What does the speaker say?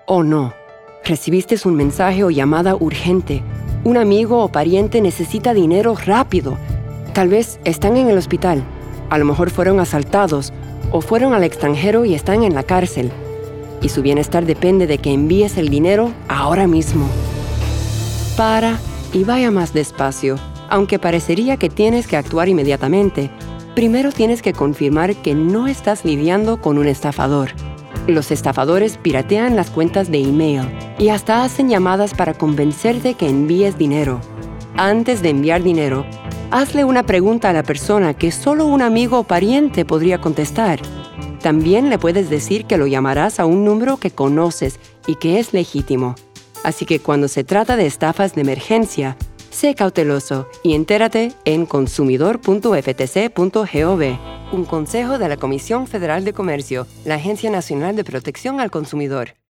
Oh no, recibiste un mensaje o llamada urgente. Un amigo o pariente necesita dinero rápido. Tal vez están en el hospital. A lo mejor fueron asaltados o fueron al extranjero y están en la cárcel. Y su bienestar depende de que envíes el dinero ahora mismo. Para y vaya más despacio. Aunque parecería que tienes que actuar inmediatamente, primero tienes que confirmar que no estás lidiando con un estafador. Los estafadores piratean las cuentas de email y hasta hacen llamadas para convencerte que envíes dinero. Antes de enviar dinero, hazle una pregunta a la persona que solo un amigo o pariente podría contestar. También le puedes decir que lo llamarás a un número que conoces y que es legítimo. Así que cuando se trata de estafas de emergencia, sé cauteloso y entérate en consumidor.ftc.gov. Un consejo de la Comisión Federal de Comercio, la Agencia Nacional de Protección al Consumidor.